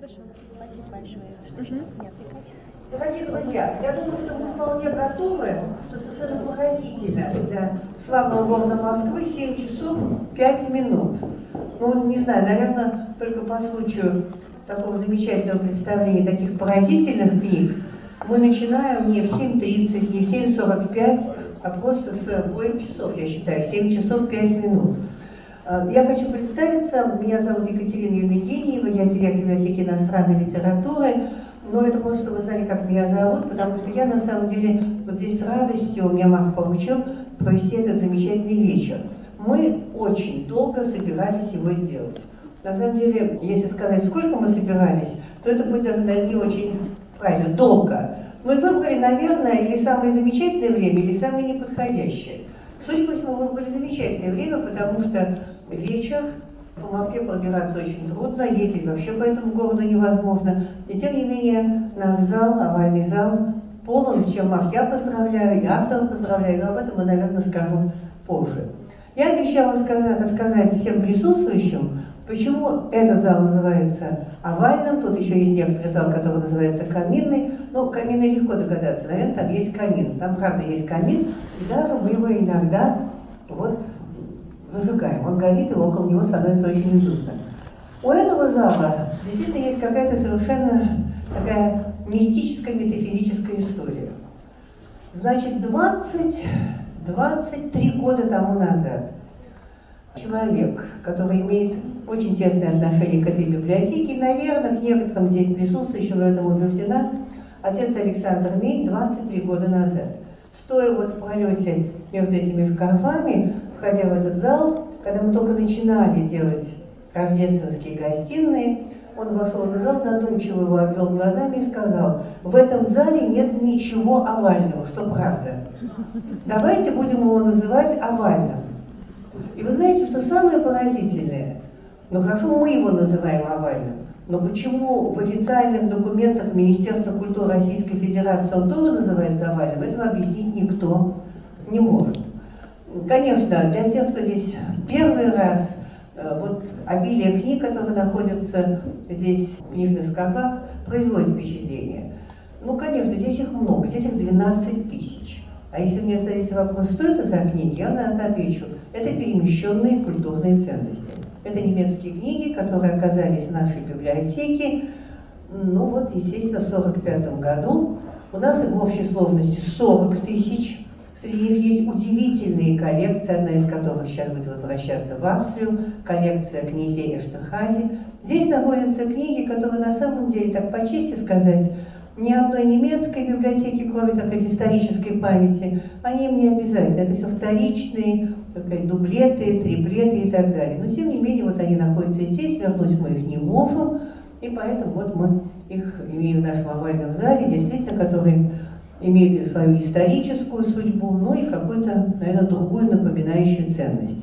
Хорошо. Спасибо большое, что решили меня отвлекать. Дорогие друзья, я думаю, что мы вполне готовы, что совершенно поразительно для славного города Москвы 7 часов 5 минут. Ну, не знаю, наверное, только по случаю такого замечательного представления таких поразительных книг мы начинаем не в 7:30, не в 7:45, а просто с боем часов, я считаю, 7 часов 5 минут. Я хочу представиться. Меня зовут Екатерина Евгеньева, я директор библиотеки иностранной литературы. Но это просто, чтобы вы знали, как меня зовут, потому что я на самом деле вот здесь с радостью, меня Марк поручил провести этот замечательный вечер. Мы очень долго собирались его сделать. На самом деле, если сказать, сколько мы собирались, то это будет даже не очень правильно, долго. Мы выбрали, наверное, или самое замечательное время, или самое неподходящее. Судя по всему, мы выбрали замечательное время, потому что вечер, по Москве пробираться очень трудно, ездить вообще по этому городу невозможно. И тем не менее, наш зал, овальный зал, полон, с чем, Марк, я поздравляю, и авторов поздравляю, но об этом мы, наверное, скажем позже. Я обещала рассказать всем присутствующим, почему этот зал называется овальным. Тут еще есть некоторый зал, который называется каминный. Ну, каминный легко догадаться, наверное, там есть камин. Там, правда, есть камин, и даже мы его иногда вот зажигаем. Он горит, и около него становится очень уютно. У этого зала действительно есть какая-то совершенно такая мистическая, метафизическая история. Значит, 23 года тому назад человек, который имеет очень тесное отношение к этой библиотеке, и, наверное, к некоторым здесь присутствующим в этом убеждена, отец Александр Мень 23 года назад, стоя вот в пролете между этими шкафами, входя в этот зал, когда мы только начинали делать рождественские гостиные, он вошел в этот зал, задумчиво его обвел глазами и сказал: в этом зале нет ничего овального, что правда. Давайте будем его называть овальным. И вы знаете, что самое поразительное? Ну хорошо, мы его называем овальным, но почему в официальных документах Министерства культуры Российской Федерации он тоже называется овальным, этого объяснить никто не может. Конечно, для тех, кто здесь первый раз, вот обилие книг, которые находятся здесь в книжных шкафах, производит впечатление. Ну, конечно, здесь их много, здесь их 12 тысяч. А если мне зададите вопрос, что это за книги, я на это отвечу. Это перемещенные культурные ценности. Это немецкие книги, которые оказались в нашей библиотеке, ну вот, естественно, в 1945 году. У нас их в общей сложности 40 тысяч. Среди них есть удивительные коллекции, одна из которых сейчас будет возвращаться в Австрию, коллекция князей Эштерхази. Здесь находятся книги, которые на самом деле, так по чести сказать, ни одной немецкой библиотеки, кроме такой исторической памяти, они им не обязательны. Это все вторичные, дублеты, триплеты и так далее. Но тем не менее, вот они находятся здесь, вернуть мы их не можем, и поэтому вот мы их имеем в нашем овальном зале, действительно, которые имеют свою историческую судьбу, ну и какую-то, наверное, другую напоминающую ценность.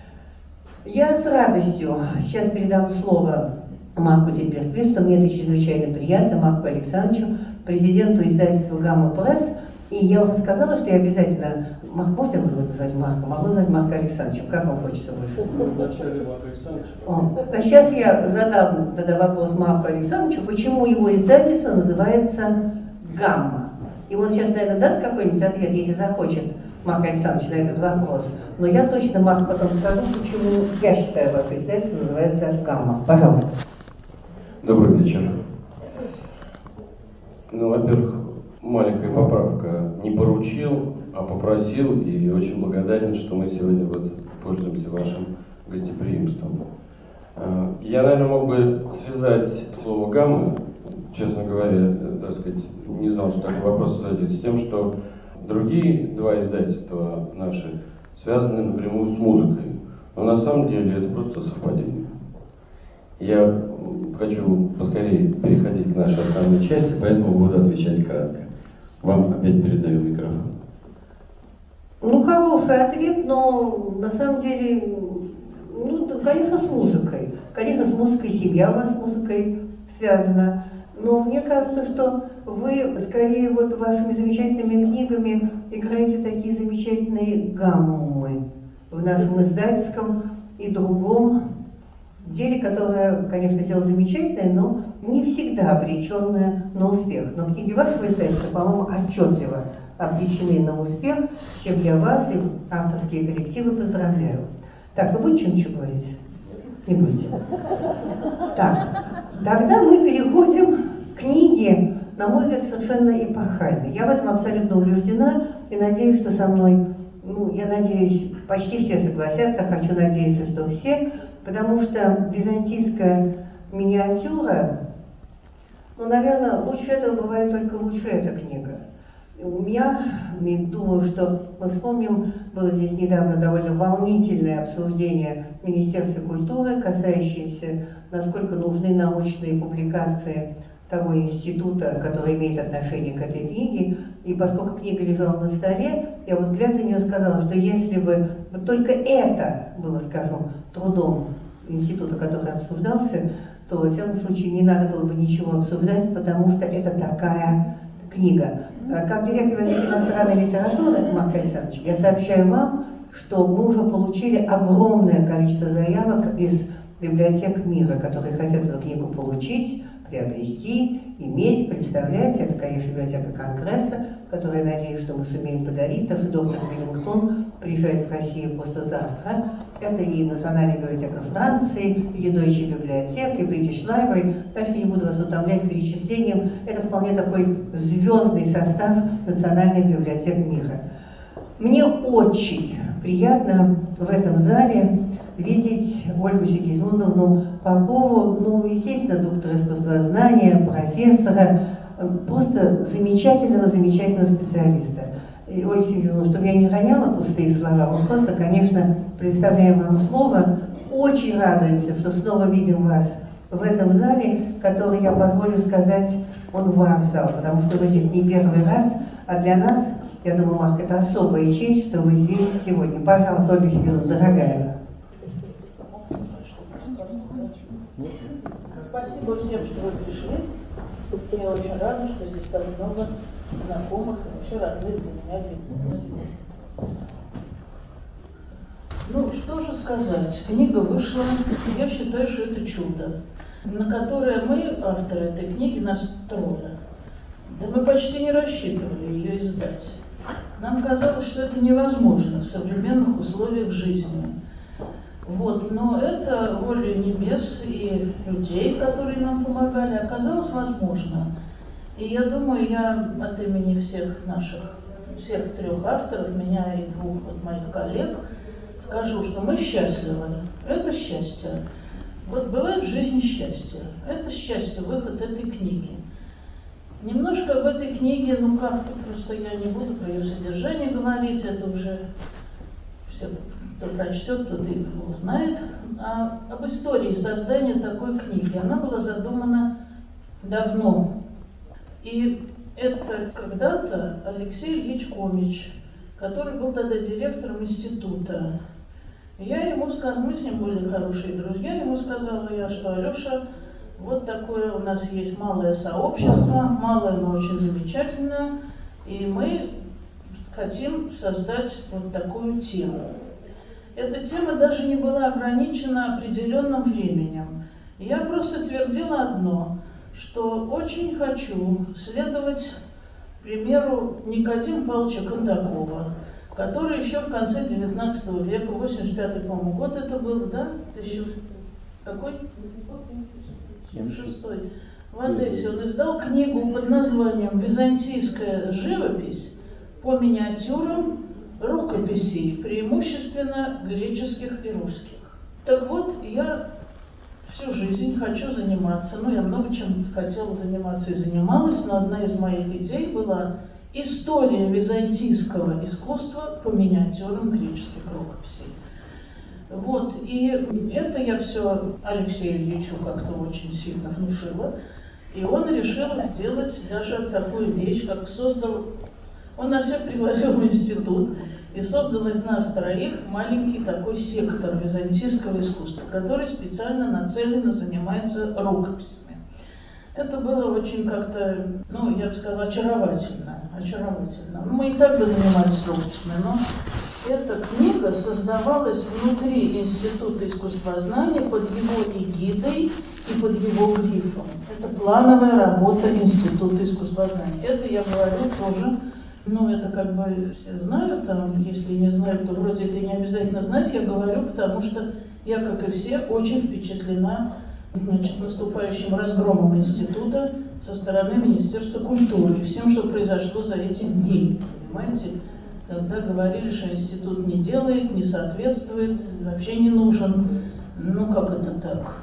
Я с радостью сейчас передам слово Марку Зильберквисту, мне это чрезвычайно приятно, Марку Александровичу, президенту издательства «Гамма Пресс». И я уже сказала, что я обязательно... Марк, можно я буду называть Марком? Могу назвать Марка Александровичем? Как вам хочется больше? Вначале Марк Александрович. А сейчас я задам тогда вопрос Марку Александровичу, почему его издательство называется «Гамма». И он сейчас, наверное, даст какой-нибудь ответ, если захочет Марк Александрович на этот вопрос. Но я точно, Марк, потом скажу, почему я считаю, ваше издательство называется «Гамма». Пожалуйста. Добрый вечер. Ну, во-первых, маленькая поправка. Не поручил, а попросил, и очень благодарен, что мы сегодня вот пользуемся вашим гостеприимством. Я, наверное, мог бы связать слово «гамма», честно говоря, так сказать, не знал, что такой вопрос задать, с тем, что другие два издательства наши связаны напрямую с музыкой. Но на самом деле это просто совпадение. Я хочу поскорее переходить к нашей основной части, поэтому буду отвечать кратко. Вам опять передаю микрофон. Ну, хороший ответ, но на самом деле, ну, конечно, с музыкой. Конечно, с музыкой семья у вас с музыкой связана. Но мне кажется, что вы скорее вот вашими замечательными книгами играете такие замечательные гаммы в нашем издательском и другом деле, которое, конечно, дело замечательное, но не всегда обреченное на успех. Но книги вашего издательства, по-моему, отчетливо обречены на успех, с чем я вас и авторские коллективы поздравляю. Так, вы будете что-нибудь говорить? Не будете. Так, тогда мы переходим к книге, на мой взгляд, совершенно эпохальной. Я в этом абсолютно убеждена и надеюсь, что со мной, я надеюсь, почти все согласятся, хочу надеяться, что все, потому что византийская миниатюра, наверное, лучше этого бывает только лучше эта книга. Думаю, что мы вспомним, было здесь недавно довольно волнительное обсуждение в Министерстве культуры, касающееся, насколько нужны научные публикации того института, который имеет отношение к этой книге. И поскольку книга лежала на столе, я вот глядя на нее сказала, что если бы вот только это было, скажем, трудом института, который обсуждался, то, во всяком случае, не надо было бы ничего обсуждать, потому что это такая книга. Как директор библиотеки иностранной литературы, Марк Александрович, я сообщаю вам, что мы уже получили огромное количество заявок из библиотек мира, которые хотят эту книгу получить, приобрести, иметь, представлять. Это, конечно, библиотека Конгресса, которую, я надеюсь, что мы сумеем подарить, потому что доктор Веллингтон приезжает в Россию послезавтра. Это и Национальная библиотека Франции, и Deutsche библиотека, и British Library. Дальше не буду вас утомлять перечислением. Это вполне такой звездный состав национальных библиотек мира. Мне очень приятно в этом зале видеть Ольгу Сигизмундовну Попову, естественно, доктора искусствознания, профессора, просто замечательного специалиста. И, Ольга Сигизмундовна, чтобы я не роняла пустые слова, мы просто, конечно, представляем вам слово. Очень радуемся, что снова видим вас в этом зале, который, я позволю сказать, он ваш зал, потому что вы здесь не первый раз, а для нас, я думаю, Марк, это особая честь, что вы здесь сегодня. Пожалуйста, Ольга Сигизмундовна, дорогая. Спасибо всем, что вы пришли. Я очень рада, что здесь так много знакомых и вообще родных для меня лиц. Спасибо. Что же сказать? Книга вышла, я считаю, что это чудо, на которое мы, авторы этой книги, настроены. Да мы почти не рассчитывали ее издать. Нам казалось, что это невозможно в современных условиях жизни. Но это воля небес и людей, которые нам помогали, оказалось возможно. И я думаю, я от имени всех трех авторов, меня и двух моих коллег, скажу, что мы счастливы. Это счастье. Бывает в жизни счастье. Это счастье, выход этой книги. Немножко об этой книге, просто я не буду про ее содержание говорить, это уже все, кто прочтет, тот и узнает. Об истории создания такой книги. Она была задумана давно. И это когда-то Алексей Ильич Комич, который был тогда директором института. Я ему сказала, мы с ним были хорошие друзья, ему сказала я, что Алеша, вот такое у нас есть малое сообщество, малое, но очень замечательное, и мы хотим создать вот такую тему. Эта тема даже не была ограничена определенным временем. Я просто твердила одно, что очень хочу следовать примеру Никодима Павловича Кондакова, который еще в конце 19 века, 85-й, по-моему, год это был, да? Какой? 76-й. В Одессе он издал книгу под названием «Византийская живопись по миниатюрам рукописей, преимущественно греческих и русских». Так вот, я всю жизнь хочу заниматься, я много чем хотела заниматься и занималась, но одна из моих идей была история византийского искусства по миниатюрам греческих рукописей. И это я все Алексею Ильичу как-то очень сильно внушила. И он решил сделать даже такую вещь, как он нас всех пригласил в институт и создал из нас троих маленький такой сектор византийского искусства, который специально нацеленно занимается рукописями. Это было очень как-то, ну, я бы сказала, очаровательно. Ну, мы и так бы занимались рукописями, но эта книга создавалась внутри Института искусствознания под его эгидой и под его грифом. Это плановая работа Института искусствознания. Это я говорю тоже, ну, это как бы все знают, если не знают, то вроде это и не обязательно знать, я говорю, потому что я, как и все, очень впечатлена, значит, наступающим разгромом института со стороны Министерства культуры и всем, что произошло за эти дни. Понимаете? Когда говорили, что институт не делает, не соответствует, вообще не нужен. Ну, как это так?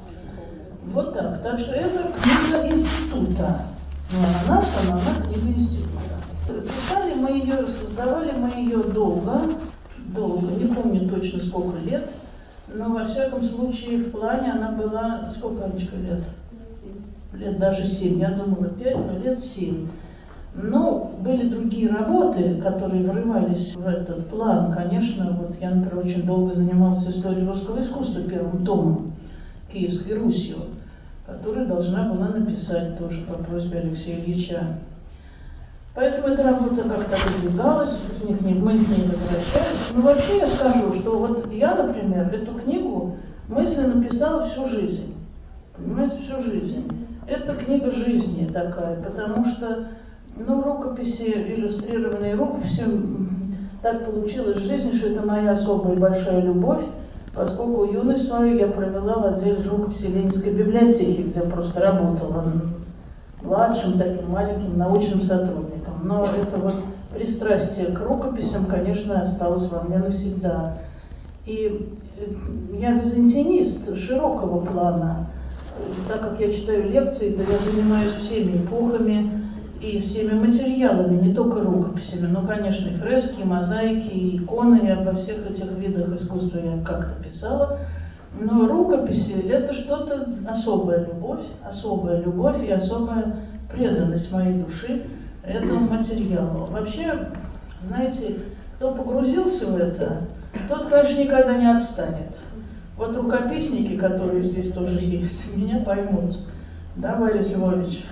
Вот так. Так что это книга института. Не она наша, но она книга института. Писали мы ее, создавали мы ее долго, не помню точно сколько лет. Но, во всяком случае, в плане она была, сколько, Анечка, лет? Лет даже 7, я думала 5, но лет 7. Но были другие работы, которые врывались в этот план. Конечно, вот я, например, очень долго занималась историей русского искусства, первым томом, Киевской Русью, который должна была написать тоже по просьбе Алексея Ильича. Поэтому эта работа как-то выдвигалась, мы к ней возвращались. Но вообще я скажу, что вот я, например, эту книгу мысленно писала всю жизнь. Понимаете, всю жизнь. Это книга жизни такая, потому что, ну, рукописи, иллюстрированные рукописи, так получилось в жизни, что это моя особая большая любовь, поскольку юность свою я провела в отделе рукописи Ленинской библиотеки, где я просто работала младшим таким маленьким научным сотрудником. Но это вот пристрастие к рукописям, конечно, осталось во мне навсегда. И я византинист широкого плана. Так как я читаю лекции, то я занимаюсь всеми эпохами и всеми материалами, не только рукописями, но, конечно, и фрески, и мозаики, и иконы, и обо всех этих видах искусства я как-то писала. Но рукописи – это что-то особая любовь и особая преданность моей души этому материалу. Вообще, знаете, кто погрузился в это, тот, конечно, никогда не отстанет. Вот рукописники, которые здесь тоже есть, меня поймут. Да, Борис Львович?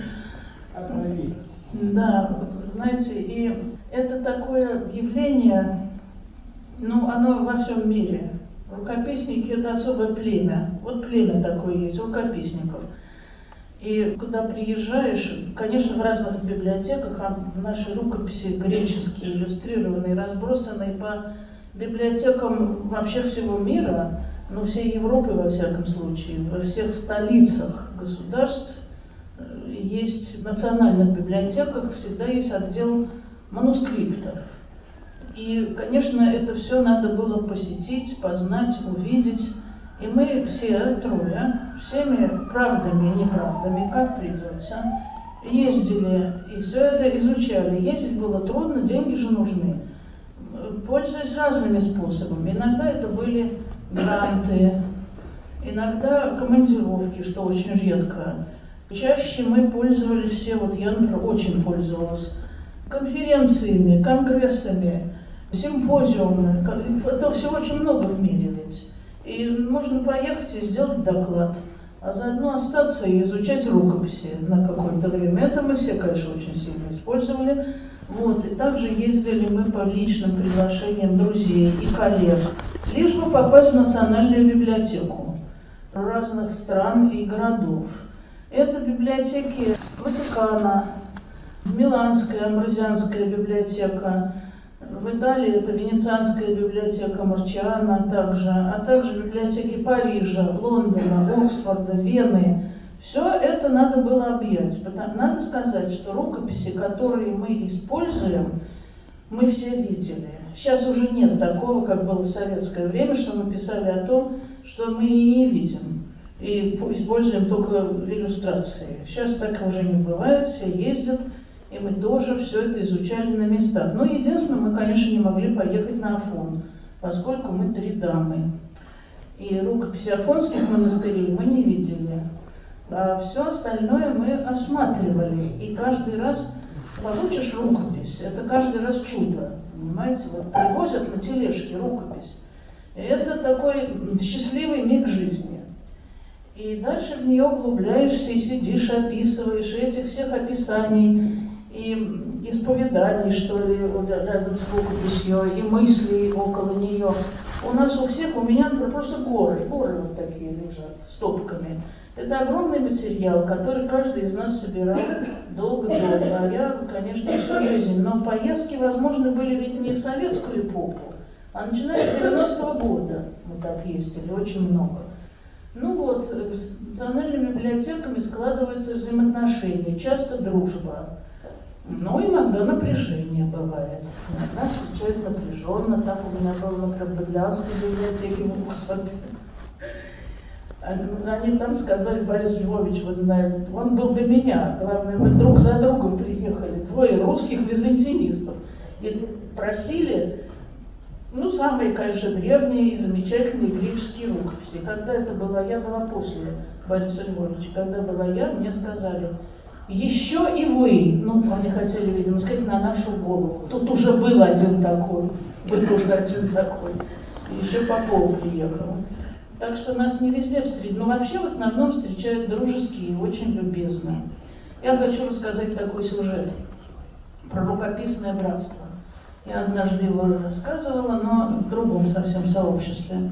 Да, знаете, и это такое явление, ну, оно во всем мире. Рукописники – это особое племя. Вот племя такое есть, рукописников. И когда приезжаешь, конечно, в разных библиотеках наши рукописи греческие, иллюстрированные, разбросанные по библиотекам вообще всего мира, ну, всей Европы, во всяком случае, во всех столицах государств есть, в национальных библиотеках всегда есть отдел манускриптов. И, конечно, это все надо было посетить, познать, увидеть. И мы все трое, всеми правдами и неправдами, как придется, ездили и все это изучали. Ездить было трудно, деньги же нужны. Пользуясь разными способами. Иногда это были гранты, иногда командировки, что очень редко. Чаще мы пользовались все, вот я, например, очень пользовалась конференциями, конгрессами, симпозиумы. Это всего очень много в мире ведь. И можно поехать и сделать доклад, а заодно остаться и изучать рукописи на какое-то время. Это мы все, конечно, очень сильно использовали. Вот. И также ездили мы по личным приглашениям друзей и коллег, лишь бы попасть в Национальную библиотеку разных стран и городов. Это библиотеки Ватикана, Миланская, Амброзианская библиотека, в Италии это Венецианская библиотека Марчиана также, а также библиотеки Парижа, Лондона, Оксфорда, Вены. Все это надо было объять. Надо сказать, что рукописи, которые мы используем, мы все видели. Сейчас уже нет такого, как было в советское время, что мы писали о том, что мы и не видим. И используем только иллюстрации. Сейчас так уже не бывает, все ездят. И мы тоже все это изучали на местах. Но единственное, мы, конечно, не могли поехать на Афон, поскольку мы 3 дамы. И рукописи афонских монастырей мы не видели. А все остальное мы осматривали. И каждый раз получишь рукопись. Это каждый раз чудо. Понимаете? Вот привозят на тележке рукопись. И это такой счастливый миг жизни. И дальше в нее углубляешься и сидишь, описываешь, и этих всех описаний, и исповеданий, что ли, рядом с рукописью, и мыслей около нее. У нас у всех, у меня, например, просто горы вот такие лежат, стопками. Это огромный материал, который каждый из нас собирал долго-долго. А я, конечно, всю жизнь. Но поездки, возможно, были ведь не в советскую эпоху, а начиная с 90-го года мы так ездили, очень много. Ну вот, с национальными библиотеками складываются взаимоотношения, часто дружба. Но иногда напряжение бывает. Иногда встречают напряженно. Так у меня было, например, в Беглянской библиотеке в Уксварде. Они там сказали: Борис Львович, вы знаете, он был до меня. Главное, мы друг за другом приехали. Двое русских византинистов. И просили, ну, самые, конечно, древние и замечательные греческие рукописи. Когда это была, я была после Бориса Львовича. Когда была я, мне сказали: еще и вы, ну, они хотели, видимо, сказать, на нашу голову. Тут уже был один такой, еще Попов приехал. Так что нас не везде встретили, но вообще в основном встречают дружеские, очень любезно. Я хочу рассказать такой сюжет про рукописное братство. Я однажды его рассказывала, но в другом совсем сообществе.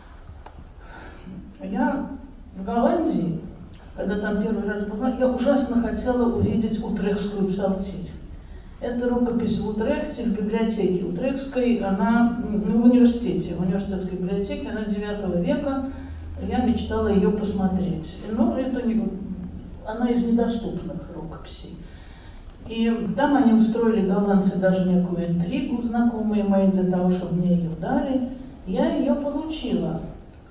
Я в Голландии, когда там первый раз была, я ужасно хотела увидеть утрехтскую псалтирь. Это рукопись в Утрехте, в библиотеке Утрехтской, она в университетской библиотеке, она 9 века, я мечтала ее посмотреть. Но это не, она из недоступных рукописей. И там они устроили, голландцы, даже некую интригу, знакомые мои, для того, чтобы мне ее дали. Я ее получила.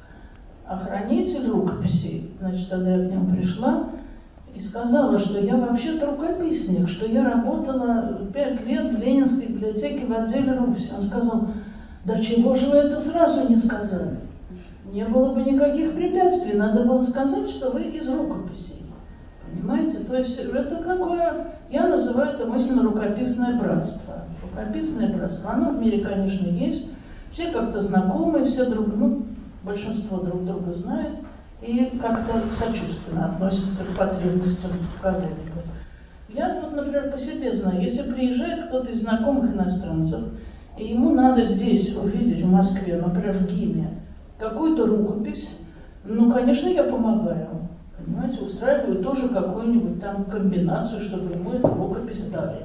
А хранитель рукописей, значит, тогда я к нему пришла и сказала, что я вообще-то рукописник, что я работала 5 лет в Ленинской библиотеке в отделе рукописи. Он сказал: да чего же вы это сразу не сказали? Не было бы никаких препятствий, надо было сказать, что вы из рукописей. Понимаете? То есть это какое, я называю это мысленно рукописное братство. Рукописное братство, оно в мире, конечно, есть. Все как-то знакомы, все большинство друг друга знает и как-то сочувственно относятся к потребностям подлинников. Я тут, например, по себе знаю, если приезжает кто-то из знакомых иностранцев, и ему надо здесь увидеть, в Москве, например, в ГИМе, какую-то рукопись, ну, конечно, я помогаю. Понимаете, устраиваю тоже какую-нибудь там комбинацию, чтобы ему эту рукопись дали.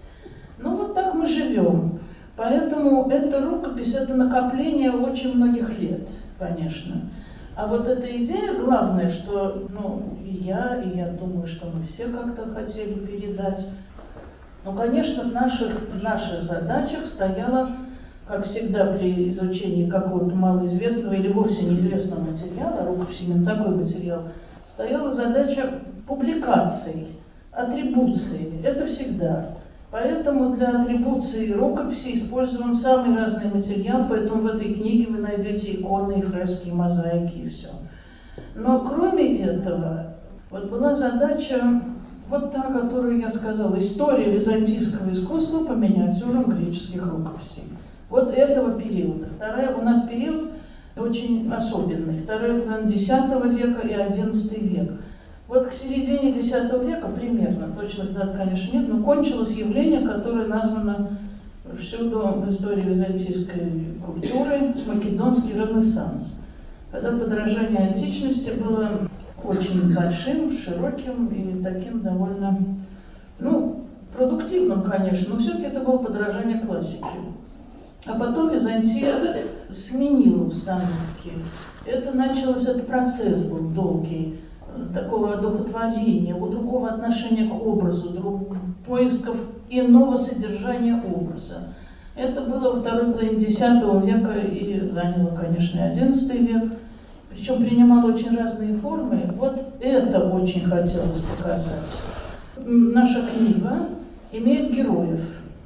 Ну, вот так мы живем. Поэтому эта рукопись, это накопление очень многих лет, конечно. А вот эта идея, главное, что, и я думаю, что мы все как-то хотели передать. Ну, конечно, в наших задачах стояло, как всегда при изучении какого-то малоизвестного или вовсе неизвестного материала, рукопись именно такой материал, стояла задача публикаций, атрибуции. Это всегда. Поэтому для атрибуции рукописи использован самый разный материал, поэтому в этой книге вы найдете иконы, и фрески, и мозаики, и все. Но кроме этого, вот была задача, вот та, которую я сказала, история византийского искусства по миниатюрам греческих рукописей. Вот этого периода. Второй у нас период очень особенный. Второй половина X века и XI век. Вот к середине X века примерно, точных дат, конечно, нет, но кончилось явление, которое названо всюду в истории византийской культуры македонский ренессанс, когда подражание античности было очень большим, широким и таким довольно, продуктивным, конечно, но все-таки это было подражание классике. А потом Византия сменила установки. Этот процесс был долгий, такого одухотворения, другого отношения к образу, поисков иного содержания образа. Это было во второй половине X века и заняло, конечно, и XI век. Причем принимало очень разные формы. Вот это очень хотелось показать. Наша книга имеет героев.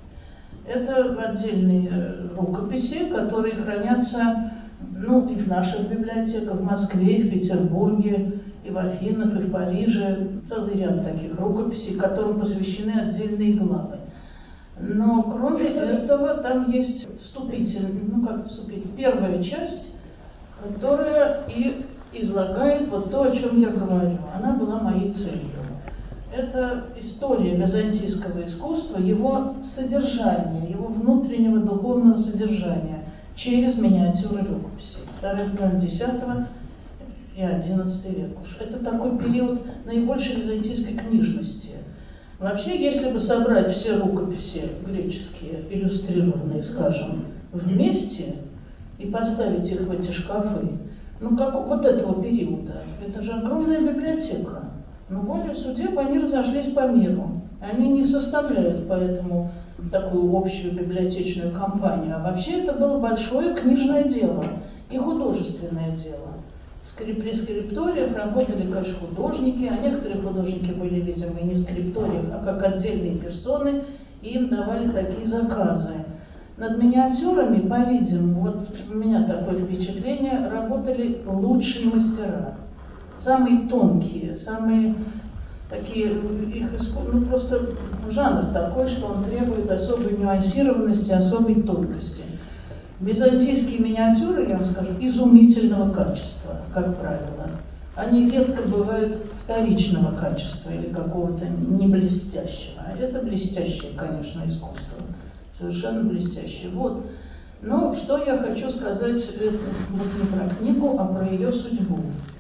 Это отдельные рукописи, которые хранятся и в наших библиотеках, в Москве, и в Петербурге, и в Афинах, и в Париже. Целый ряд таких рукописей, которым посвящены отдельные главы. Но кроме этого там есть первая часть, которая и излагает вот то, о чем я говорю. Она была моей целью. Это история византийского искусства, его содержание, его внутреннего духовного содержания через миниатюры рукописи. Вторая половина X и XI век уж. Это такой период наибольшей византийской книжности. Вообще, если бы собрать все рукописи греческие, иллюстрированные, скажем, вместе и поставить их в эти шкафы, ну как вот этого периода, это же огромная библиотека. Но волею судеб они разошлись по миру. Они не составляют поэтому такую общую библиотечную компанию. А вообще это было большое книжное дело и художественное дело. При скрипториях работали, конечно, художники, а некоторые художники были, видимо, и не в скрипториях, а как отдельные персоны, и им давали такие заказы. Над миниатюрами, по-видимому, вот у меня такое впечатление, работали лучшие мастера. Самые тонкие, самые такие, ну просто жанр такой, что он требует особой нюансированности, особой тонкости. Византийские миниатюры, я вам скажу, изумительного качества, как правило. Они редко бывают вторичного качества или какого-то не блестящего. Это блестящее, конечно, искусство. Совершенно блестящее. Вот. Но что я хочу сказать, вот не про книгу, а про ее судьбу.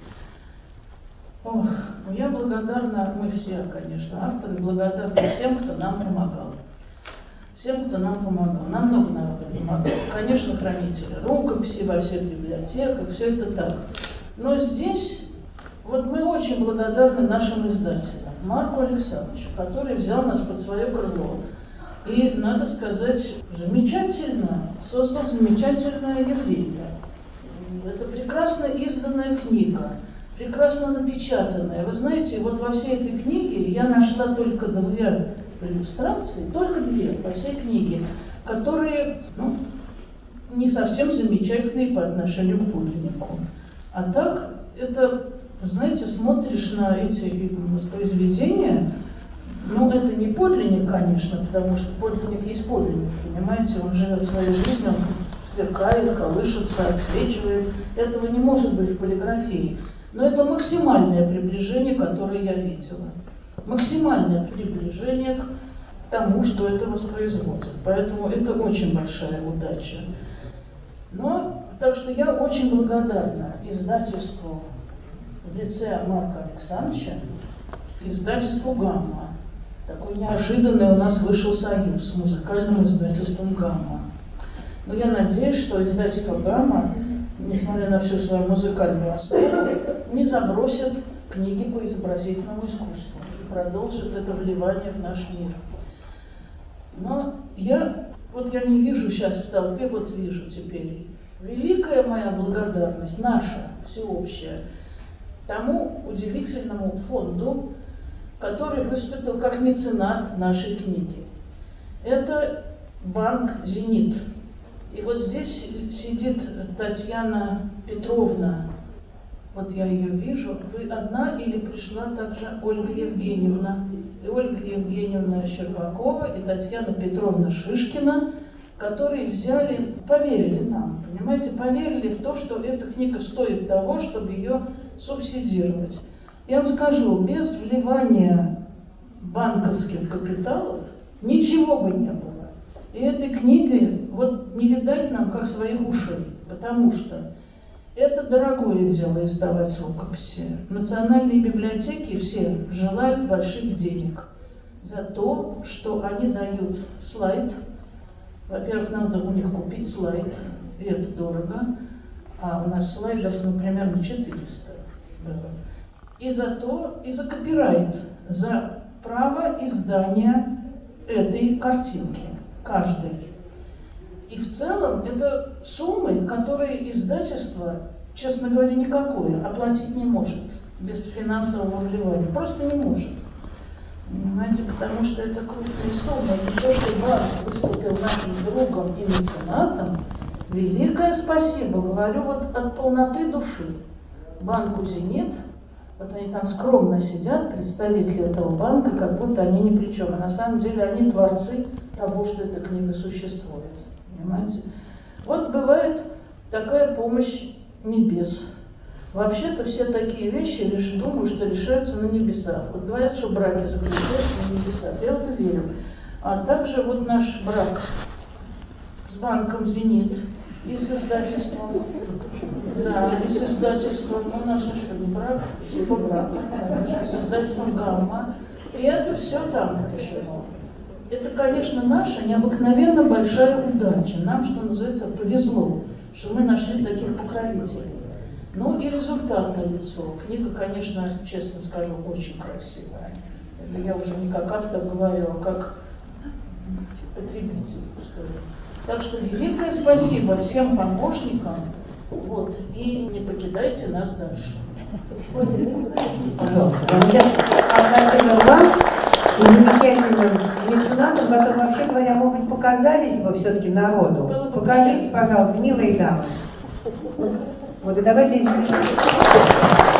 Ох, я благодарна, мы все, конечно, авторы, благодарны всем, кто нам помогал. Всем, кто нам помогал. Нам много народу помогал. Конечно, хранители рукописи во всех библиотеках, все это так. Но здесь вот мы очень благодарны нашим издателям. Марку Александровичу, который взял нас под свое крыло. И, надо сказать, замечательно, создал замечательное явление. Это прекрасно изданная книга, прекрасно напечатанная. Вы знаете, вот во всей этой книге я нашла только 2 иллюстрации, только 2 во всей книге, которые, ну, не совсем замечательные по отношению к подлиннику. А так, это, знаете, смотришь на эти воспроизведения, ну, это не подлинник, конечно, потому что подлинник есть подлинник, понимаете, он живет своей жизнью, он сверкает, колышется, отсвечивает. Этого не может быть в полиграфии. Но это максимальное приближение, которое я видела. Максимальное приближение к тому, что это воспроизводит. Поэтому это очень большая удача. Но, так что я очень благодарна издательству в лице Марка Александровича, издательству «Гамма». Такой неожиданный у нас вышел союз с музыкальным издательством «Гамма». Но я надеюсь, что издательство «Гамма», несмотря на всю свою музыкальную основу, не забросит книги по изобразительному искусству и продолжит это вливание в наш мир. Но я не вижу сейчас в толпе, вот вижу теперь. Великая моя благодарность, наша, всеобщая, тому удивительному фонду, который выступил как меценат нашей книги. Это банк «Зенит». И вот здесь сидит Татьяна Петровна. Вот я ее вижу. Вы одна или пришла также Ольга Евгеньевна? И Ольга Евгеньевна Щербакова и Татьяна Петровна Шишкина, которые взяли, поверили нам, понимаете, поверили в то, что эта книга стоит того, чтобы ее субсидировать. Я вам скажу, без вливания банковских капиталов ничего бы не было. И этой книги вот не видать нам как своих ушей, потому что это дорогое дело издавать рукописи. Национальные библиотеки все желают больших денег за то, что они дают слайд. Во-первых, надо у них купить слайд, и это дорого, а у нас слайдов, ну, примерно 400. И за копирайт, за право издания этой картинки, каждой. И в целом это суммы, которые издательство, честно говоря, никакое оплатить не может без финансового вливания. Просто не может. Понимаете, потому что это крупные суммы. И то, что банк выступил нашим другом и меценатом, великое спасибо, говорю вот от полноты души. Банку «Зенит», вот они там скромно сидят, представители этого банка, как будто они ни при чем. А на самом деле они творцы того, что эта книга существует. Понимаете? Вот бывает такая помощь небес. Вообще-то все такие вещи, лишь думаю, что решаются на небесах. Вот говорят, что браки заключаются на небесах. Я в это верю. А также вот наш брак с банком «Зенит» и с издательством. Да, и с издательством. У нас еще не брак, типа брака. С издательством «Гамма». И это все там решено. Это, конечно, наша необыкновенно большая удача. Нам, что называется, повезло, что мы нашли таких покровителей. Ну и результат налицо. Книга, конечно, честно скажу, очень красивая. Это я уже не как автор говорю, а как потребитель. Так что великое спасибо всем помощникам. Вот, и не покидайте нас дальше. Пожалуйста. Сейчас относительно вам и замечательным меценатам, которые, вообще говоря, может быть, показались бы все-таки народу. Покажите, пожалуйста, милые дамы. Вот и давайте.